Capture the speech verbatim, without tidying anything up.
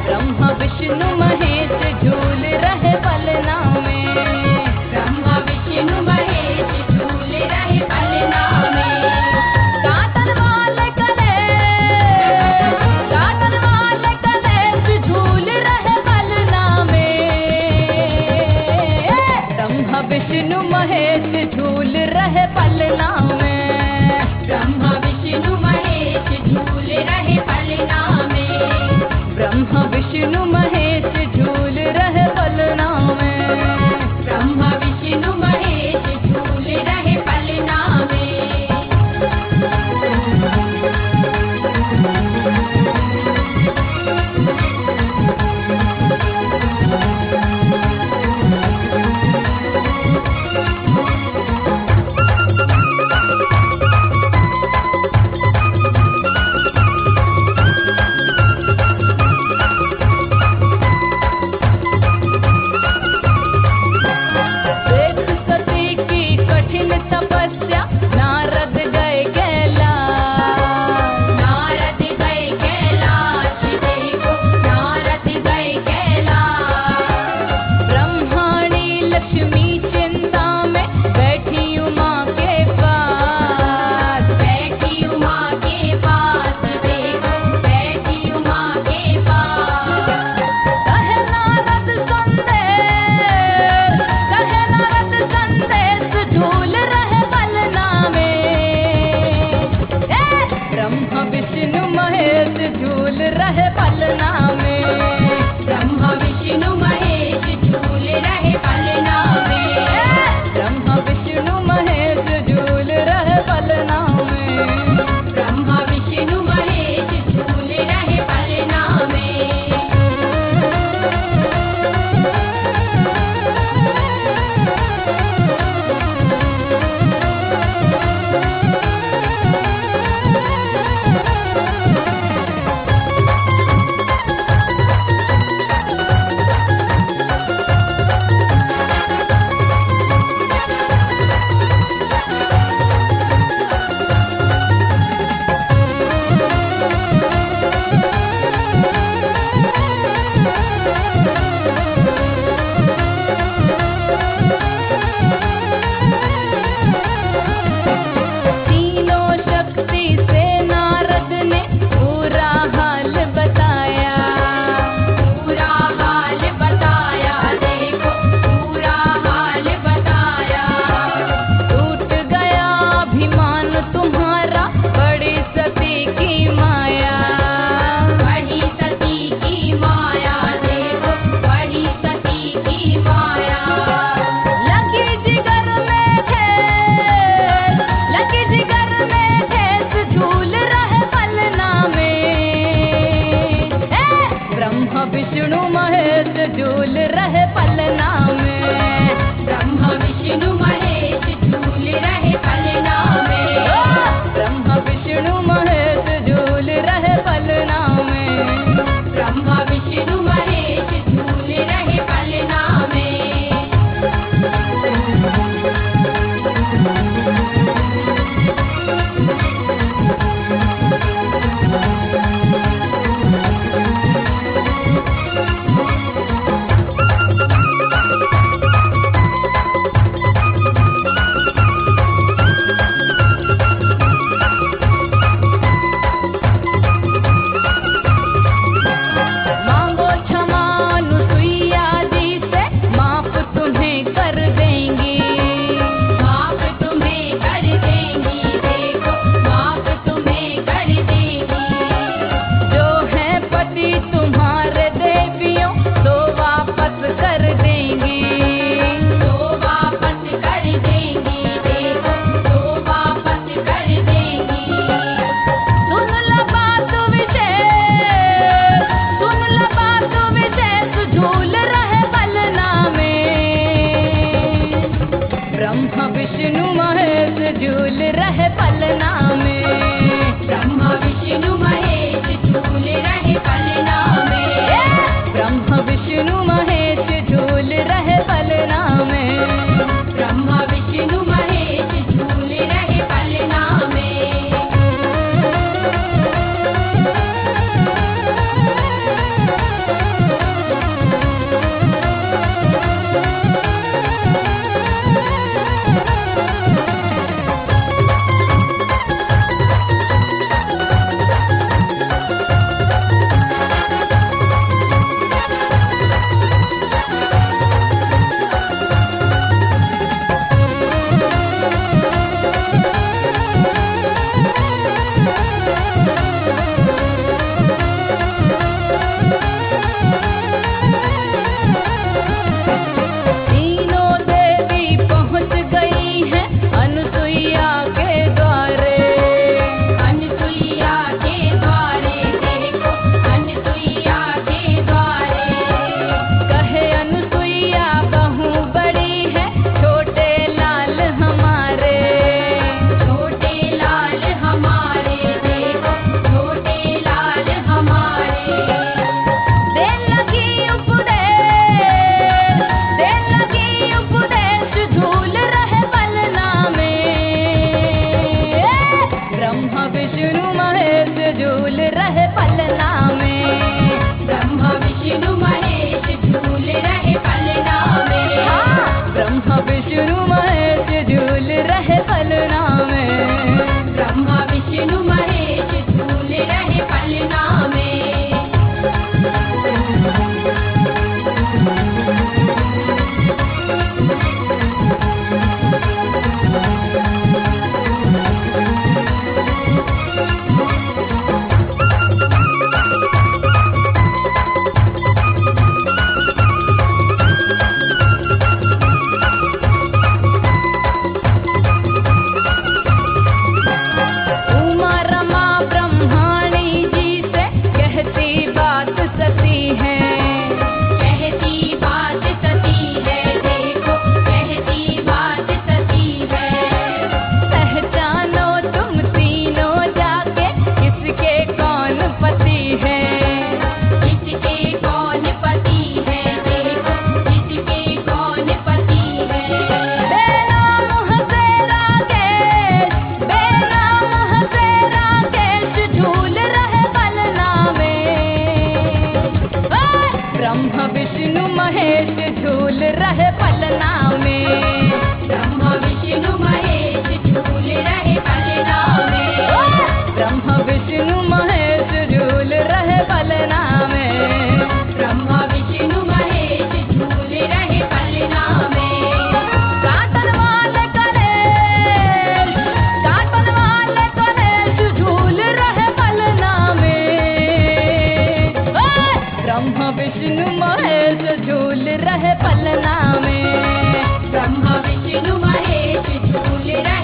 ब्रह्मा विष्णु महेश झूल रहे पलना में। ब्रह्मा विष्णु महेश झूल रहे पलना में। गातन वाले कलेश, गातन वाले कलेश झूल रहे पलना में। ब्रह्मा विष्णु महेश झूल रहे पलना में। ब्रह्मा विष्णु महेश झूल रहे पलना में। ब्रह्मा विष्णु महेश झूल रहे पलना में। ब्रह्मा विष्णु महेश झूल रहे पलना में। ब्रह्मा विष्णु महेश झूल रहे पलना में। ब्रह्मा विष्णु महेश झूल रहे पलना में। ब्रह्मा विष्णु महेश झूल रहे पलना में। ब्रह्मा विष्णु महेश झूल रहे पलना में। काटन वाले गणेश, काटन वाले गणेश झूल रहे पलना में। ब्रह्मा विष्णु महेश झूल रहे पलना में। ब्रह्मा विष्णु महेश झूल रहे